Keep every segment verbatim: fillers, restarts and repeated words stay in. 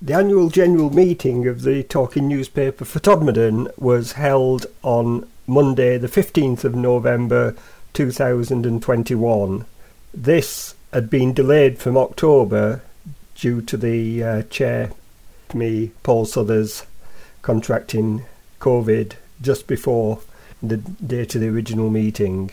The annual general meeting of the Talking Newspaper for Todmorden was held on Monday the fifteenth of November two thousand twenty-one. This had been delayed from October due to the uh, chair, me, Paul Suthers, contracting COVID just before the date of the original meeting.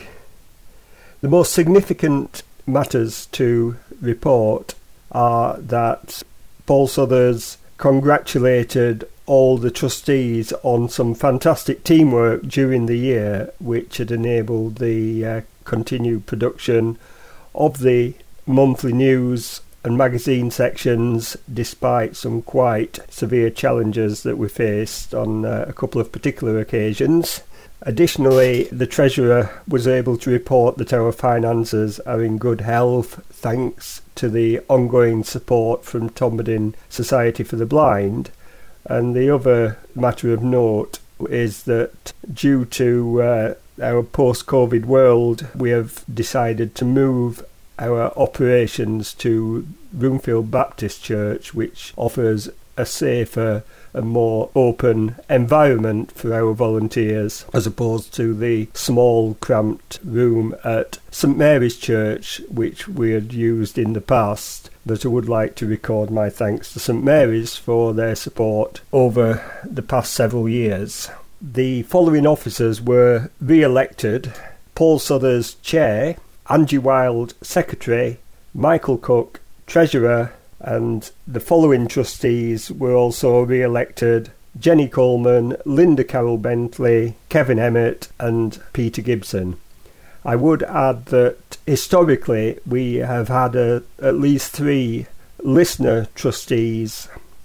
The most significant matters to report are that Paul Suthers congratulated all the trustees on some fantastic teamwork during the year, which had enabled the uh, continued production of the monthly news and magazine sections despite some quite severe challenges that we faced on uh, a couple of particular occasions. Additionally, the Treasurer was able to report that our finances are in good health thanks to the ongoing support from Todmorden Society for the Blind. And the other matter of note is that due to uh, our post-COVID world, we have decided to move our operations to Broomfield Baptist Church, which offers a safer and more open environment for our volunteers, as opposed to the small cramped room at St Mary's Church, which we had used in the past. But I would like to record my thanks to St Mary's for their support over the past several years. The following officers were re-elected: Paul Suthers, Chair; Angie Wild, Secretary; Michael Cook, Treasurer; and the following trustees were also re-elected: Jenny Coleman, Linda Carroll Bentley, Kevin Emmett and Peter Gibson. I would add that historically we have had a, at least three listener trustees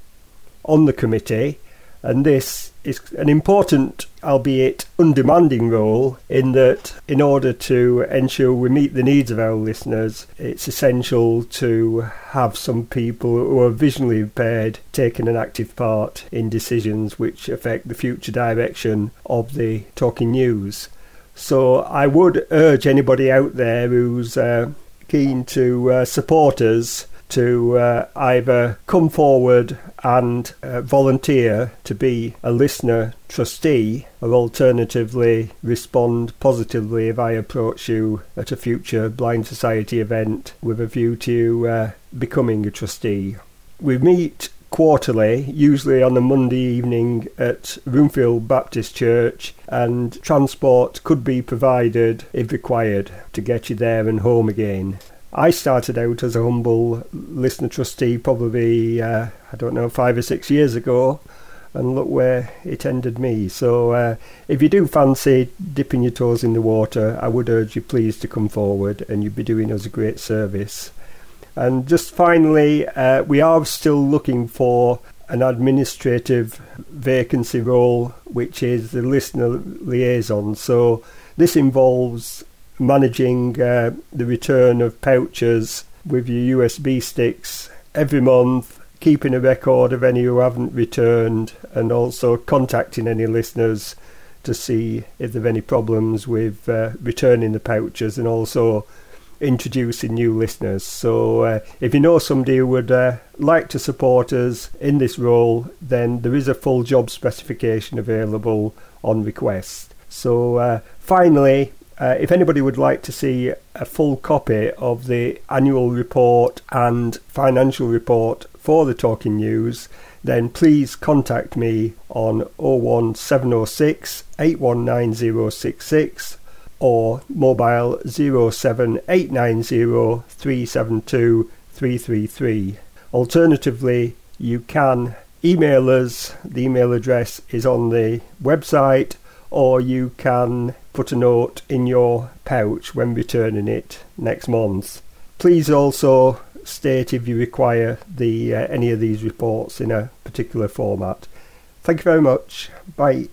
on the committee, and this is an important, albeit undemanding, role in that in order to ensure we meet the needs of our listeners, it's essential to have some people who are visually impaired taking an active part in decisions which affect the future direction of the Talking News. So I would urge anybody out there who's uh, keen to uh, support us to uh, either come forward and uh, volunteer to be a listener trustee, or alternatively respond positively if I approach you at a future Blind Society event with a view to uh, becoming a trustee. We meet quarterly, usually on a Monday evening at Broomfield Baptist Church, and transport could be provided if required to get you there and home again. I started out as a humble listener trustee probably, uh, I don't know, five or six years ago, and look where it ended me. So uh, if you do fancy dipping your toes in the water, I would urge you please to come forward, and you'd be doing us a great service. And just finally, uh, we are still looking for an administrative vacancy role, which is the listener liaison. So this involves managing uh, the return of pouches with your U S B sticks every month, keeping a record of any who haven't returned, and also contacting any listeners to see if there are any problems with uh, returning the pouches, and also introducing new listeners. So uh, if you know somebody who would uh, like to support us in this role, then there is a full job specification available on request. So uh, finally, Uh, if anybody would like to see a full copy of the annual report and financial report for the Talking News, then please contact me on oh one seven oh six, eight one nine oh six six or mobile oh seven eight nine oh, three seven two, three three three. Alternatively, you can email us. The email address is on the website, or you can put a note in your pouch when returning it next month. Please also state if you require the uh, any of these reports in a particular format. Thank you very much. Bye.